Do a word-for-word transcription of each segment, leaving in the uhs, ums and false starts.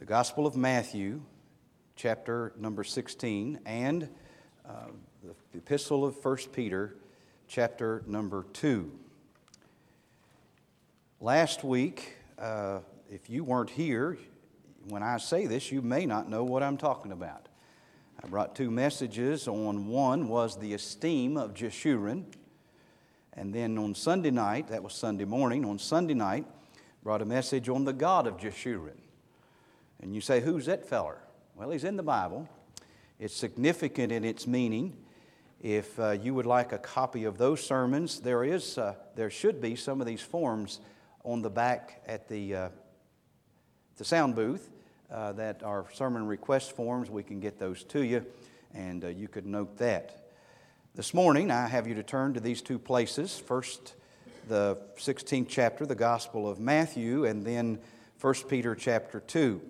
the Gospel of Matthew, chapter number sixteen, and uh, the Epistle of First Peter, chapter number two. Last week, uh, if you weren't here, when I say this, you may not know what I'm talking about. I brought two messages. On one was the esteem of Jeshurun, and then on Sunday night, that was Sunday morning, on Sunday night, brought a message on the God of Jeshurun. And you say, who's that feller? Well, he's in the Bible. It's significant in its meaning. If uh, you would like a copy of those sermons, there is, uh, there should be some of these forms on the back at the, uh, the sound booth uh, that are sermon request forms. We can get those to you, and uh, you could note that. This morning, I have you to turn to these two places. First, the sixteenth chapter, the Gospel of Matthew, and then First Peter chapter two.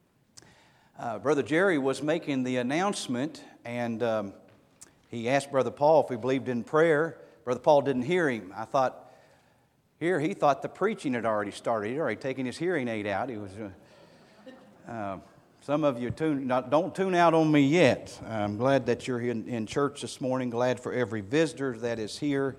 Uh, Brother Jerry was making the announcement, and um, he asked Brother Paul if he believed in prayer. Brother Paul didn't hear him. I thought, here he thought the preaching had already started. He'd already taken his hearing aid out. He was. Uh, uh, some of you tune, not, don't tune out on me yet. I'm glad that you're in, in church this morning. Glad for every visitor that is here,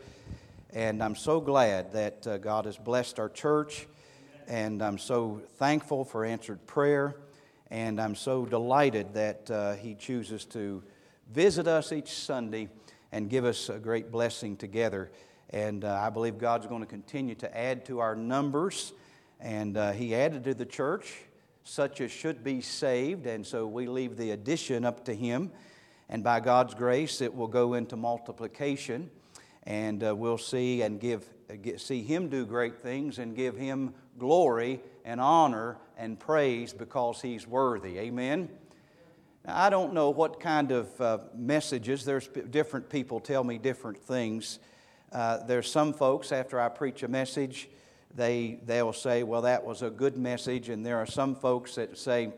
and I'm so glad that uh, God has blessed our church, and I'm so thankful for answered prayer. And I'm so delighted that uh, He chooses to visit us each Sunday and give us a great blessing together. And uh, I believe God's going to continue to add to our numbers. And uh, He added to the church such as should be saved. And so we leave the addition up to Him. And by God's grace, it will go into multiplication. And uh, we'll see and give get, see Him do great things and give Him glory and honor and praise because He's worthy. Amen? Now, I don't know what kind of uh, messages. There's different people tell me different things. Uh, there's some folks, after I preach a message, they, they'll say, well, that was a good message. And there are some folks that say,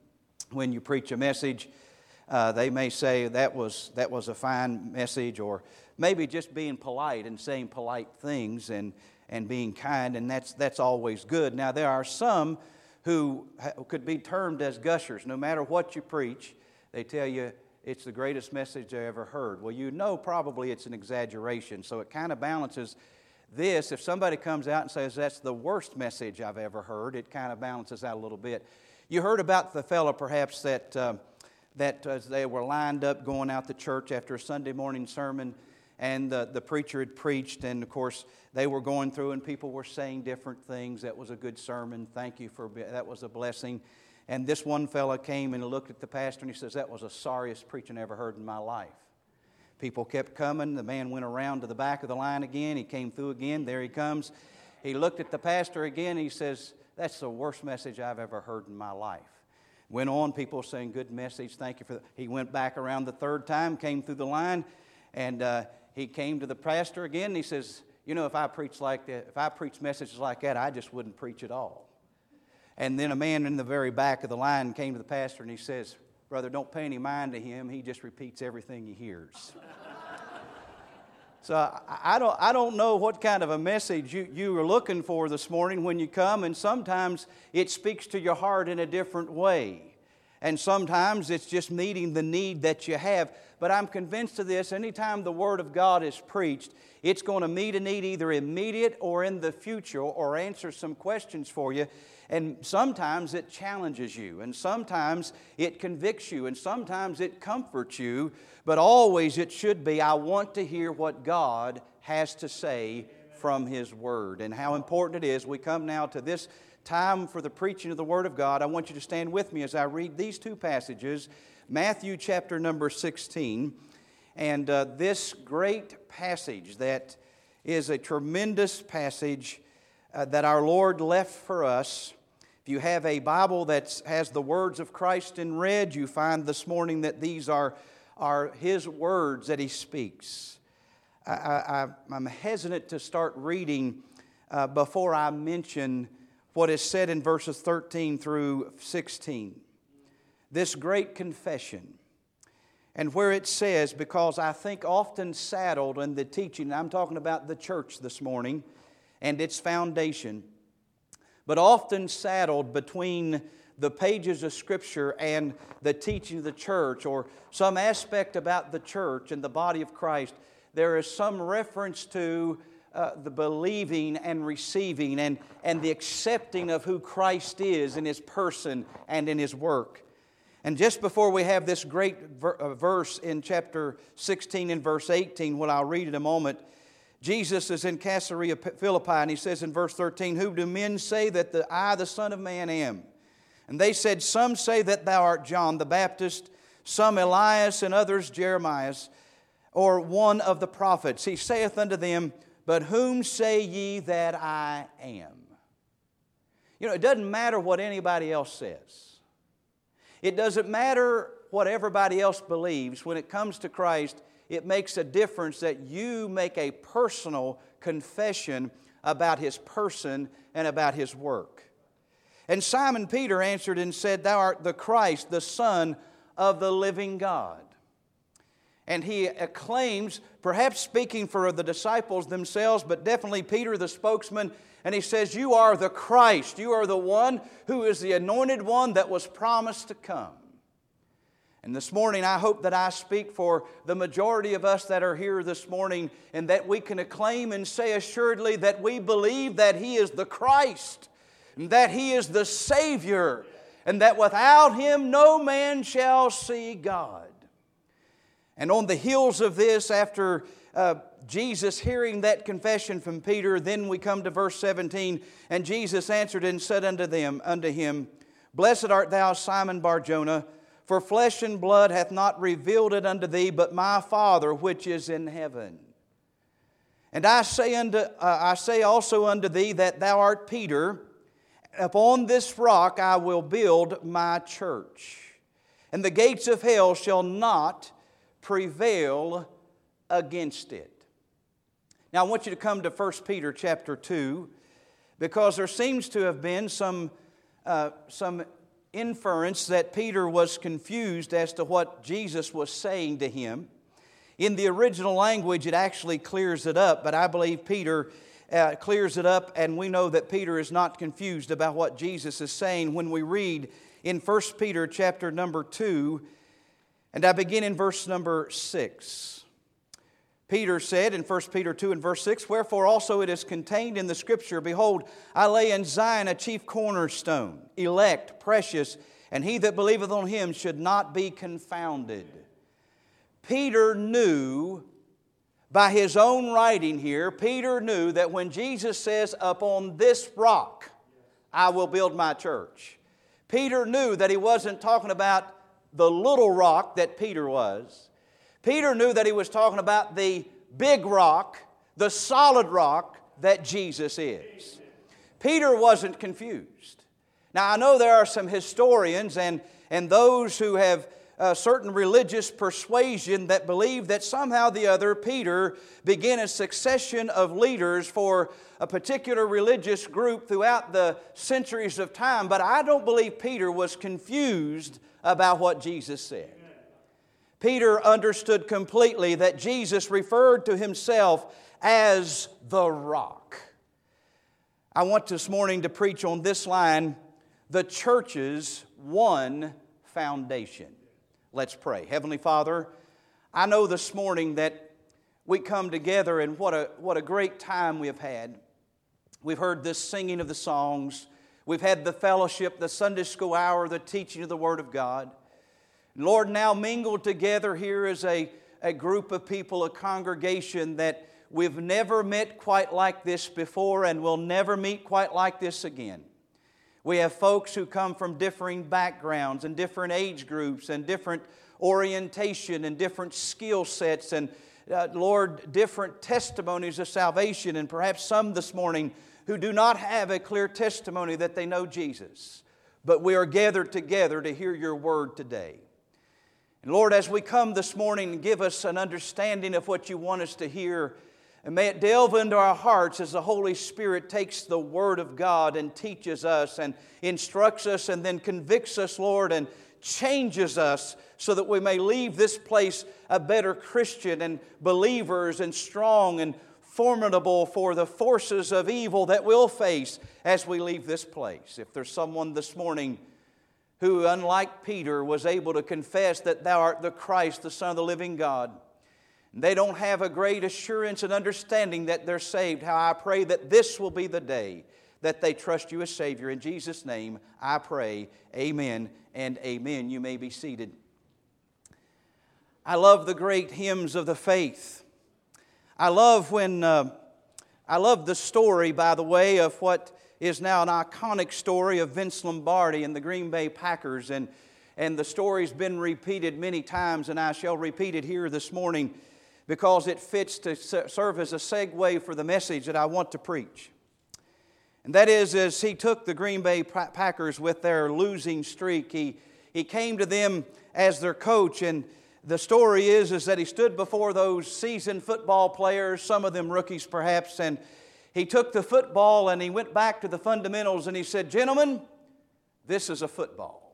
when you preach a message, uh, they may say that was, that was a fine message, or maybe just being polite and saying polite things and and being kind, and that's that's always good. Now, there are some who could be termed as gushers. No matter what you preach, they tell you it's the greatest message they ever heard. Well, you know probably it's an exaggeration, so it kind of balances this. If somebody comes out and says that's the worst message I've ever heard, it kind of balances out a little bit. You heard about the fellow perhaps that, uh, that as they were lined up going out to church after a Sunday morning sermon, and the, the preacher had preached, and of course they were going through and people were saying different things. That was a good sermon. Thank you for, that was a blessing. And this one fella came and looked at the pastor and he says, that was the sorriest preaching I ever heard in my life. People kept coming. The man went around to the back of the line again. He came through again. There he comes. He looked at the pastor again. He says, that's the worst message I've ever heard in my life. Went on, people saying, good message. Thank you for that. He went back around the third time, came through the line, and uh, he came to the pastor again, and he says, you know, if I preach like that, if I preach messages like that, I just wouldn't preach at all. And then a man in the very back of the line came to the pastor, and he says, brother, don't pay any mind to him. He just repeats everything he hears. So I, I don't I don't know what kind of a message you, you are looking for this morning when you come, and sometimes it speaks to your heart in a different way. And sometimes it's just meeting the need that you have. But I'm convinced of this, anytime the Word of God is preached, it's going to meet a need either immediate or in the future, or answer some questions for you. And sometimes it challenges you, and sometimes it convicts you, and sometimes it comforts you. But always it should be, I want to hear what God has to say from His Word. And how important it is. We come now to this time for the preaching of the Word of God. I want you to stand with me as I read these two passages, Matthew chapter number sixteen, and uh, this great passage that is a tremendous passage uh, that our Lord left for us. If you have a Bible that has the words of Christ in red, you find this morning that these are, are His words that He speaks. I, I, I'm hesitant to start reading uh, before I mention what is said in verses thirteen through sixteen. This great confession. And where it says, because I think often saddled in the teaching, I'm talking about the church this morning and its foundation. but often saddled between the pages of Scripture and the teaching of the church, or some aspect about the church and the body of Christ, there is some reference to uh, the believing and receiving and, and the accepting of who Christ is in His person and in His work. And just before we have this great ver- verse in chapter sixteen and verse eighteen, what I'll read in a moment, Jesus is in Caesarea Philippi, and He says in verse thirteen, "Who do men say that the, I, the Son of Man, am? And they said, Some say that thou art John the Baptist, some Elias, and others Jeremiah, or one of the prophets. He saith unto them, But whom say ye that I am?" You know, it doesn't matter what anybody else says. It doesn't matter what everybody else believes. When it comes to Christ, it makes a difference that you make a personal confession about His person and about His work. And Simon Peter answered and said, "Thou art the Christ, the Son of the living God." And he acclaims, perhaps speaking for the disciples themselves, but definitely Peter, the spokesman, and he says, "You are the Christ. You are the one who is the anointed one that was promised to come." And this morning, I hope that I speak for the majority of us that are here this morning, and that we can acclaim and say assuredly that we believe that He is the Christ, and that He is the Savior, and that without Him no man shall see God. And on the heels of this, after uh, Jesus hearing that confession from Peter, then we come to verse seventeen, "And Jesus answered and said unto them, unto him, Blessed art thou, Simon Bar-Jonah, for flesh and blood hath not revealed it unto thee, but my Father which is in heaven. And I say unto uh, I say also unto thee that thou art Peter, and upon this rock I will build my church, and the gates of hell shall not prevail against it." Now I want you to come to First Peter chapter two, because there seems to have been some, uh, some inference that Peter was confused as to what Jesus was saying to him. In the original language it actually clears it up, but I believe Peter uh, clears it up, and we know that Peter is not confused about what Jesus is saying when we read in First Peter chapter number two, and I begin in verse number six. Peter said in First Peter two and verse six, "Wherefore also it is contained in the Scripture, Behold, I lay in Zion a chief cornerstone, elect, precious, and he that believeth on Him should not be confounded." Peter knew, by his own writing here, Peter knew that when Jesus says, "Upon this rock I will build my church," Peter knew that he wasn't talking about the little rock that Peter was. Peter knew that he was talking about the big rock, the solid rock that Jesus is. Peter wasn't confused. Now I know there are some historians and, and those who have a certain religious persuasion that believe that somehow or the other Peter began a succession of leaders for a particular religious group throughout the centuries of time, but I don't believe Peter was confused about what Jesus said. Peter understood completely that Jesus referred to Himself as the rock. I want this morning to preach on this line, the church's one foundation. Let's pray. Heavenly Father, I know this morning that we come together, and what a, what a great time we have had. We've heard this singing of the songs. We've had the fellowship, the Sunday school hour, the teaching of the Word of God. Lord, now mingled together here is a, a group of people, a congregation that we've never met quite like this before and will never meet quite like this again. We have folks who come from differing backgrounds and different age groups and different orientation and different skill sets and, uh, Lord, different testimonies of salvation, and perhaps some this morning who do not have a clear testimony that they know Jesus. But we are gathered together to hear Your Word today. And Lord, as we come this morning, give us an understanding of what You want us to hear. And may it delve into our hearts as the Holy Spirit takes the Word of God and teaches us and instructs us and then convicts us, Lord, and changes us so that we may leave this place a better Christian and believers and strong and formidable for the forces of evil that we'll face as we leave this place. If there's someone this morning who, unlike Peter, was able to confess that Thou art the Christ, the Son of the living God, they don't have a great assurance and understanding that they're saved, how I pray that this will be the day that they trust You as Savior. In Jesus' name I pray, amen and amen. You may be seated. I love the great hymns of the faith. I love when, uh, I love the story, by the way, of what is now an iconic story of Vince Lombardi and the Green Bay Packers. And, and the story's been repeated many times, and I shall repeat it here this morning because it fits to serve as a segue for the message that I want to preach. And that is, as he took the Green Bay Packers with their losing streak, he, he came to them as their coach. And the story is, is that he stood before those seasoned football players, some of them rookies perhaps, and he took the football and he went back to the fundamentals and he said, "Gentlemen, this is a football."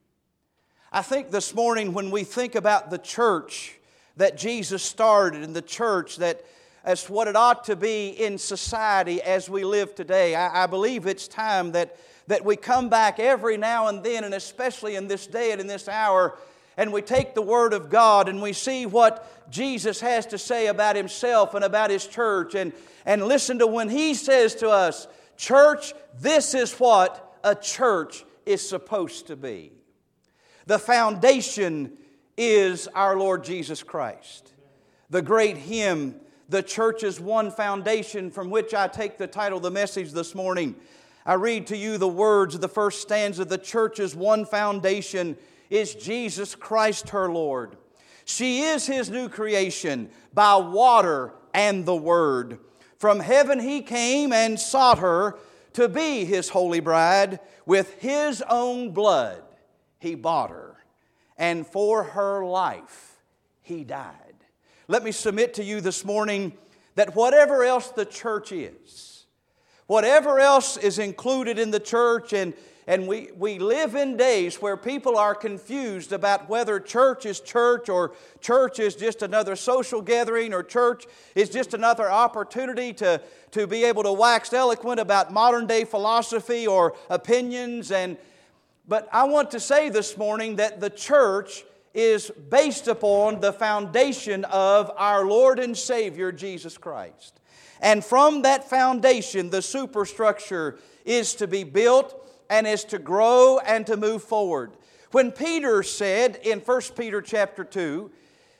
I think this morning when we think about the church that Jesus started and the church that as what it ought to be in society as we live today, I, I believe it's time that, that we come back every now and then, and especially in this day and in this hour, and we take the Word of God and we see what Jesus has to say about Himself and about His church, and, and listen to when He says to us, "Church, this is what a church is supposed to be." The foundation is our Lord Jesus Christ. The great hymn, "The Church is One Foundation," from which I take the title of the message this morning. I read to you the words of the first stanza. "The church is one foundation, is Jesus Christ her Lord. She is His new creation by water and the Word. From heaven He came and sought her to be His holy bride. With His own blood He bought her, and for her life He died." Let me submit to you this morning that whatever else the church is, whatever else is included in the church, and, and we, we live in days where people are confused about whether church is church or church is just another social gathering or church is just another opportunity to, to be able to wax eloquent about modern day philosophy or opinions. And But I want to say this morning that the church is based upon the foundation of our Lord and Savior, Jesus Christ. And from that foundation, the superstructure is to be built and is to grow and to move forward. When Peter said in First Peter chapter two,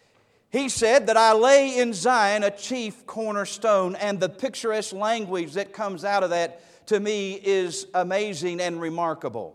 he said that I lay in Zion a chief cornerstone, and the picturesque language that comes out of that to me is amazing and remarkable.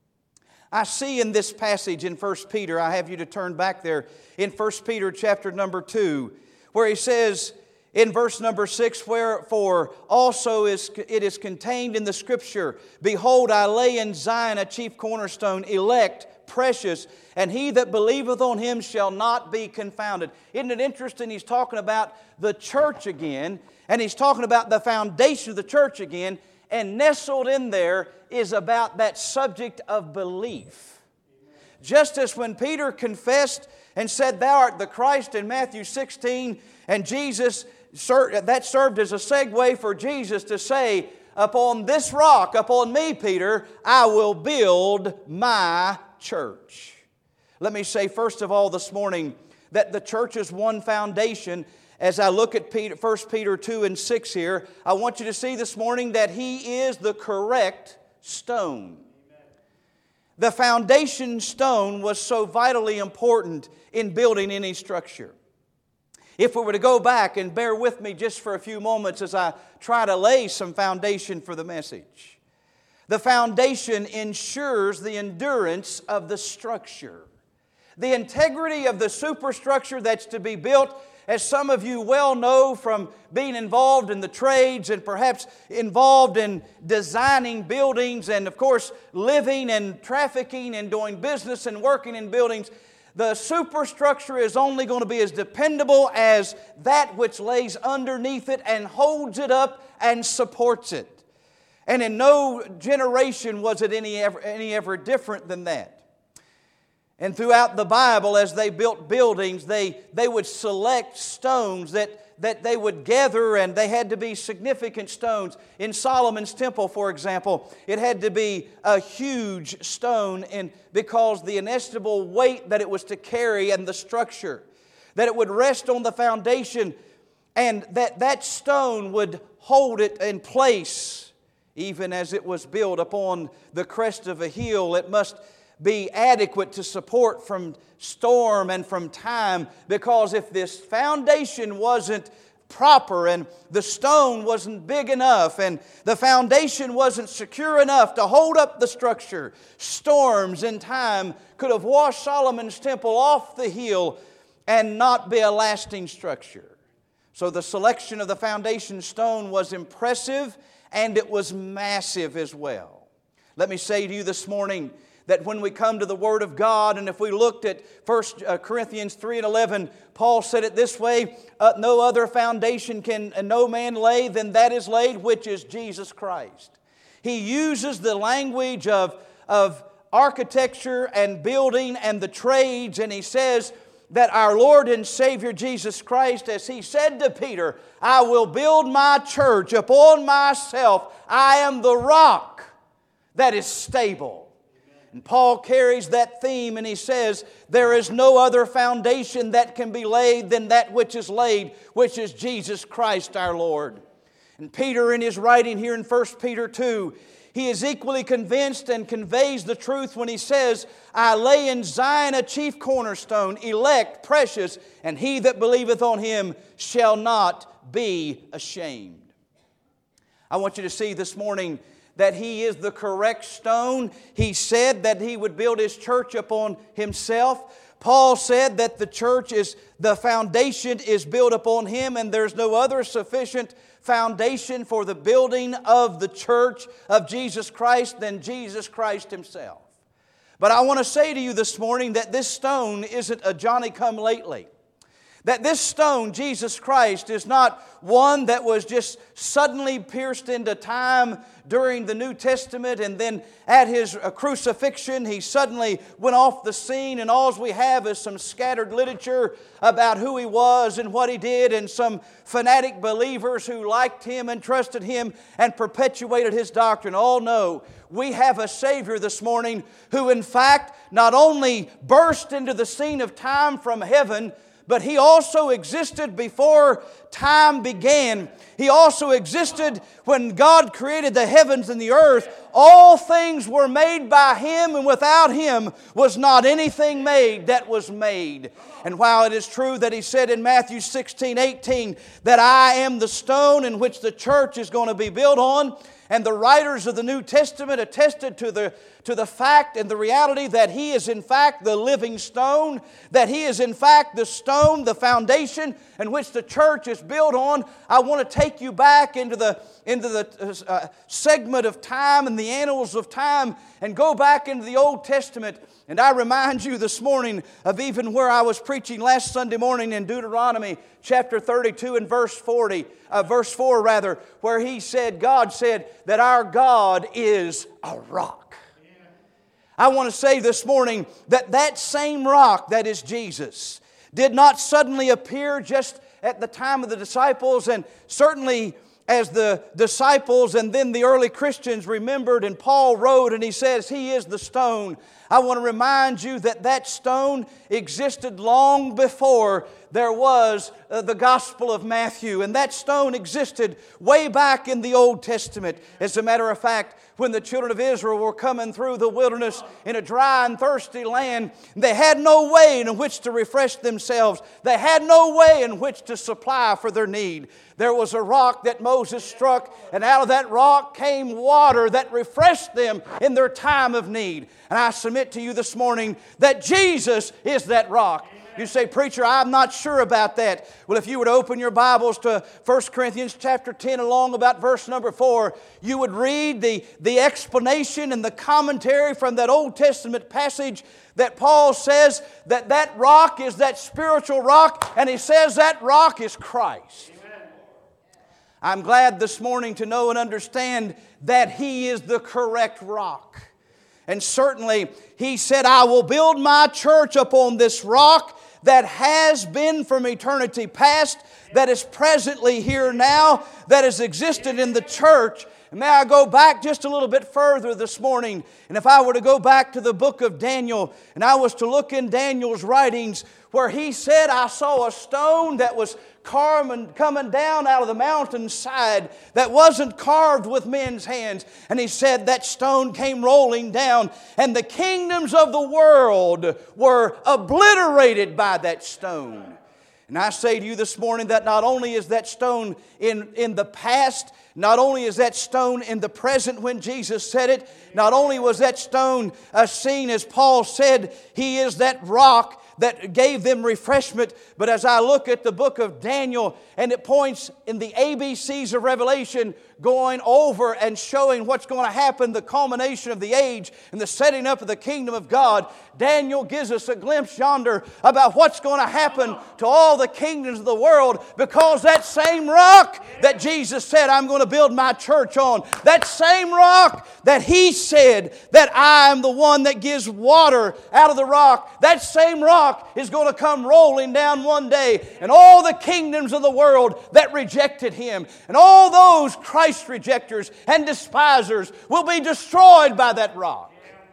I see in this passage in First Peter, I have you to turn back there, in First Peter chapter number two, where he says in verse number six, "Wherefore also is, it is contained in the Scripture, Behold, I lay in Zion a chief cornerstone, elect, precious, and he that believeth on Him shall not be confounded." Isn't it interesting? He's talking about the church again, and he's talking about the foundation of the church again, and nestled in there is about that subject of belief. Just as when Peter confessed and said, "Thou art the Christ," in Matthew sixteen, and Jesus, that served as a segue for Jesus to say, "Upon this rock, upon me, Peter, I will build my church." Let me say first of all this morning that the church is one foundation. As I look at Peter, First Peter two and six here, I want you to see this morning that He is the correct stone. The foundation stone was so vitally important in building any structure. If we were to go back and bear with me just for a few moments as I try to lay some foundation for the message. The foundation ensures the endurance of the structure. The integrity of the superstructure that's to be built, as some of you well know from being involved in the trades and perhaps involved in designing buildings and, of course, living and trafficking and doing business and working in buildings, the superstructure is only going to be as dependable as that which lays underneath it and holds it up and supports it. And in no generation was it any ever, any ever different than that. And throughout the Bible, as they built buildings, they, they would select stones that, that they would gather, and they had to be significant stones. In Solomon's temple, for example, it had to be a huge stone, and because the inestimable weight that it was to carry and the structure, that it would rest on the foundation, and that that stone would hold it in place. Even as it was built upon the crest of a hill, it must be adequate to support from storm and from time, because if this foundation wasn't proper and the stone wasn't big enough and the foundation wasn't secure enough to hold up the structure, storms in time could have washed Solomon's temple off the hill and not be a lasting structure. So the selection of the foundation stone was impressive, and it was massive as well. Let me say to you this morning that when we come to the Word of God, and if we looked at First Corinthians three and eleven, Paul said it this way, uh, no other foundation can no man lay than that is laid, which is Jesus Christ. He uses the language of, of architecture and building and the trades, and he says that our Lord and Savior Jesus Christ, as He said to Peter, I will build my church upon myself. I am the rock that is stable. And Paul carries that theme, and he says, there is no other foundation that can be laid than that which is laid, which is Jesus Christ our Lord. And Peter, in his writing here in First Peter two, he is equally convinced and conveys the truth when he says, I lay in Zion a chief cornerstone, elect, precious, and he that believeth on Him shall not be ashamed. I want you to see this morning that He is the correct stone. He said that He would build His church upon Himself. Paul said that the church is, the foundation is built upon Him, and there's no other sufficient foundation for the building of the church of Jesus Christ than Jesus Christ Himself. But I want to say to you this morning that this stone isn't a Johnny-come-lately. That this stone, Jesus Christ, is not one that was just suddenly pierced into time during the New Testament, and then at His crucifixion He suddenly went off the scene, and all we have is some scattered literature about who He was and what He did, and some fanatic believers who liked Him and trusted Him and perpetuated His doctrine. Oh no, we have a Savior this morning who in fact not only burst into the scene of time from heaven, but He also existed before time began. He also existed when God created the heavens and the earth. All things were made by Him, and without Him was not anything made that was made. And while it is true that He said in Matthew sixteen, eighteen that I am the stone in which the church is going to be built on, and the writers of the New Testament attested to the, to the fact and the reality that He is in fact the living stone, that He is in fact the stone, the foundation in which the church is built on. I want to take you back into the, into the uh, segment of time and the annals of time and go back into the Old Testament. And I remind you this morning of even where I was preaching last Sunday morning in Deuteronomy chapter thirty-two and verse forty, uh, verse four rather, where He said, God said that our God is a rock. Yeah. I want to say this morning that that same rock that is Jesus did not suddenly appear just at the time of the disciples, and certainly as the disciples and then the early Christians remembered, and Paul wrote and he says He is the stone. I want to remind you that that stone existed long before there was uh, the Gospel of Matthew. And that stone existed way back in the Old Testament. As a matter of fact, when the children of Israel were coming through the wilderness in a dry and thirsty land, they had no way in which to refresh themselves. They had no way in which to supply for their need. There was a rock that Moses struck, and out of that rock came water that refreshed them in their time of need. And I submit to you this morning that Jesus is that rock. You say, preacher, I'm not sure about that. Well, if you would open your Bibles to First Corinthians chapter ten along about verse number four, you would read the, the explanation and the commentary from that Old Testament passage that Paul says that that rock is that spiritual rock, and he says that rock is Christ. Amen. I'm glad this morning to know and understand that He is the correct rock. And certainly He said, I will build my church upon this rock, that has been from eternity past, that is presently here now, that has existed in the church. And may I go back just a little bit further this morning, and if I were to go back to the book of Daniel, and I was to look in Daniel's writings, where he said, I saw a stone that was carved, coming down out of the mountainside that wasn't carved with men's hands. And he said that stone came rolling down, and the kingdoms of the world were obliterated by that stone. And I say to you this morning that not only is that stone in, in the past, not only is that stone in the present when Jesus said it, not only was that stone uh, seen, as Paul said, he is that rock that gave them refreshment. But as I look at the book of Daniel, and it points in the A B Cs of Revelation, going over and showing what's going to happen, the culmination of the age and the setting up of the kingdom of God, Daniel gives us a glimpse yonder about what's going to happen to all the kingdoms of the world, because that same rock that Jesus said, I'm going to build my church on, that same rock that He said that I am the one that gives water out of the rock, that same rock is going to come rolling down one day, and all the kingdoms of the world that rejected Him, and all those Christ rejectors and despisers will be destroyed by that rock.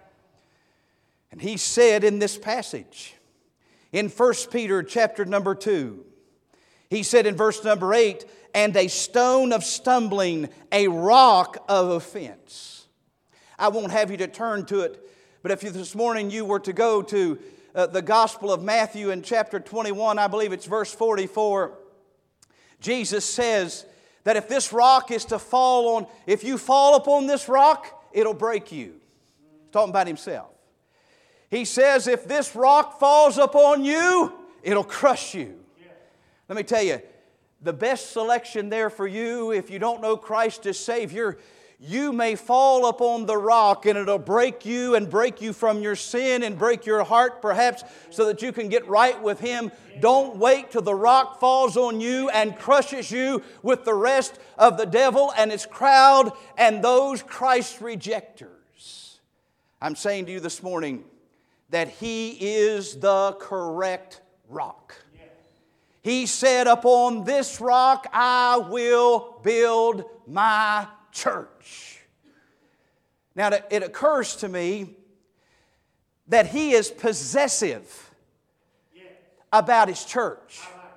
And he said in this passage, in First Peter chapter number two, he said in verse number eight, and a stone of stumbling, a rock of offense. I won't have you to turn to it, but if you, this morning you were to go to uh, the Gospel of Matthew in chapter twenty-one, I believe it's verse forty-four, Jesus says that if this rock is to fall on, if you fall upon this rock, it'll break you. He's talking about Himself. He says, if this rock falls upon you, it'll crush you. Let me tell you, the best selection there for you, if you don't know Christ as Savior, you may fall upon the rock and it'll break you and break you from your sin and break your heart perhaps so that you can get right with Him. Don't wait till the rock falls on you and crushes you with the rest of the devil and its crowd and those Christ rejectors. I'm saying to you this morning that He is the correct rock. He said, upon this rock I will build my church. Now, it occurs to me that He is possessive about His church.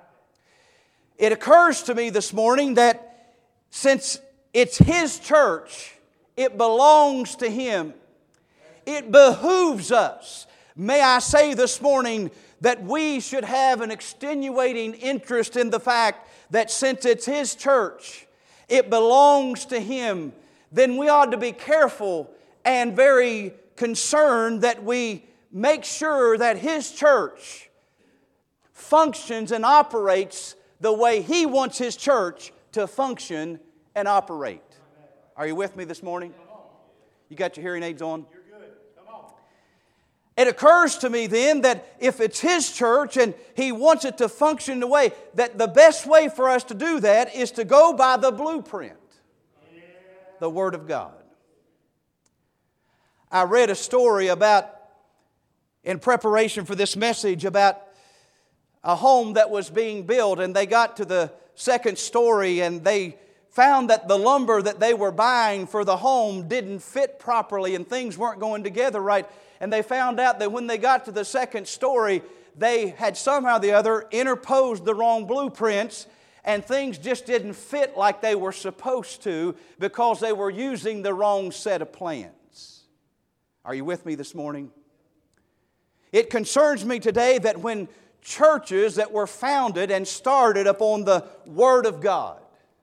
It occurs to me this morning that since it's His church, it belongs to Him. It behooves us, may I say this morning, that we should have an extenuating interest in the fact that since it's His church, it belongs to Him, then we ought to be careful and very concerned that we make sure that His church functions and operates the way He wants His church to function and operate. Are you with me this morning? You got your hearing aids on? It occurs to me then that if it's His church and He wants it to function in a way, that the best way for us to do that is to go by the blueprint, the Word of God. I read a story about, in preparation for this message, about a home that was being built, and they got to the second story and they found that the lumber that they were buying for the home didn't fit properly and things weren't going together right. And they found out that when they got to the second story, they had somehow or the other interposed the wrong blueprints and things just didn't fit like they were supposed to because they were using the wrong set of plans. Are you with me this morning? It concerns me today that when churches that were founded and started upon the Word of God,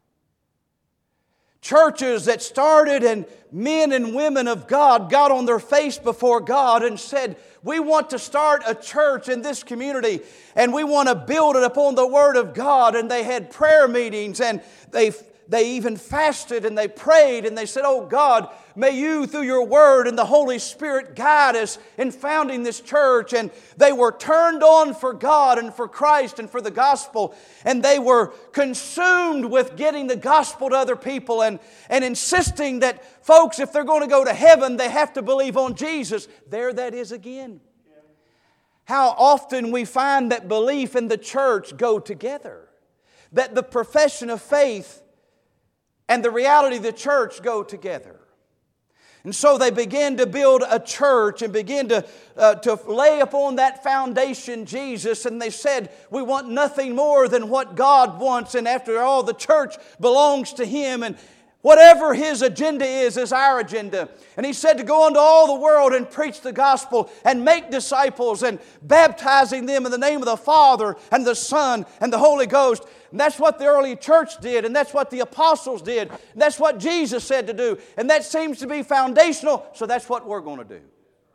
churches that started and men and women of God got on their face before God and said, we want to start a church in this community and we want to build it upon the Word of God. And they had prayer meetings and they They even fasted and they prayed and they said, oh God, may You through Your Word and the Holy Spirit guide us in founding this church. And they were turned on for God and for Christ and for the gospel. And they were consumed with getting the gospel to other people and, and insisting that folks, if they're going to go to heaven, they have to believe on Jesus. There that is again. how often we find that belief and the church go together. That the profession of faith and the reality of the church go together. And so they began to build a church and begin to, uh, to lay upon that foundation Jesus. And they said, we want nothing more than what God wants. And after all, the church belongs to Him. And whatever His agenda is, is our agenda. And He said to go into all the world and preach the gospel and make disciples and baptizing them in the name of the Father and the Son and the Holy Ghost. And that's what the early church did, and that's what the apostles did, and that's what Jesus said to do. And that seems to be foundational, so that's what we're going to do.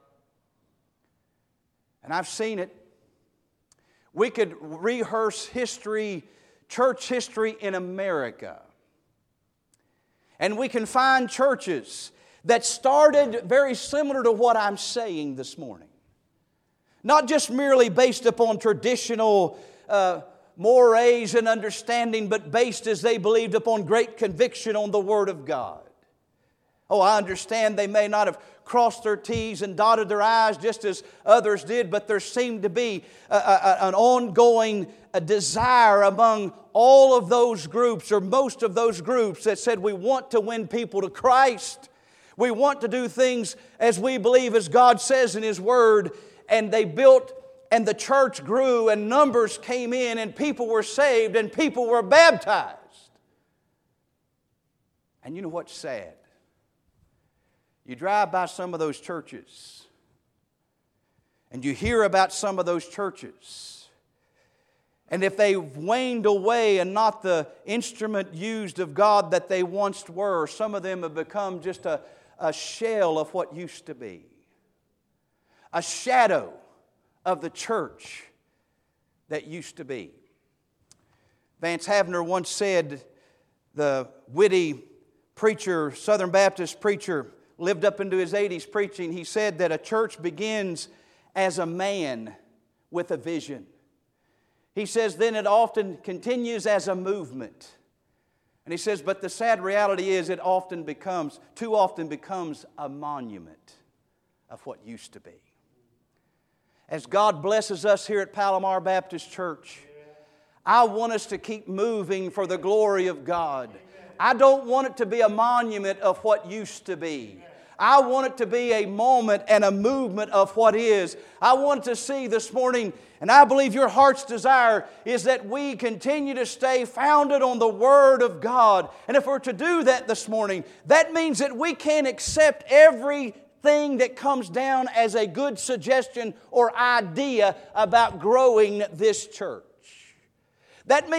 And I've seen it. We could rehearse history, church history in America. And we can find churches that started very similar to what I'm saying this morning. Not just merely based upon traditional uh, mores and understanding, but based, as they believed, upon great conviction on the Word of God. Oh, I understand they may not have crossed their T's and dotted their I's just as others did, but there seemed to be a, a, an ongoing a desire among all of those groups, or most of those groups, that said we want to win people to Christ. We want to do things as we believe, as God says in His Word. And they built, and the church grew, and numbers came in, and people were saved, and people were baptized. And you know what's sad? You drive by some of those churches, and you hear about some of those churches. And if they've waned away and not the instrument used of God that they once were, some of them have become just a, a shell of what used to be. A shadow of the church that used to be. Vance Havner once said, the witty preacher, Southern Baptist preacher, lived up into his eighties preaching. He said that a church begins as a man with a vision. He says then it often continues as a movement. And he says, but the sad reality is it often becomes, too often becomes a monument of what used to be. As God blesses us here at Palomar Baptist Church, I want us to keep moving for the glory of God. I don't want it to be a monument of what used to be. I want it to be a moment and a movement of what is. I want to see this morning, and I believe your heart's desire is that we continue to stay founded on the Word of God. And if we're to do that this morning, that means that we can't accept everything that comes down as a good suggestion or idea about growing this church. That means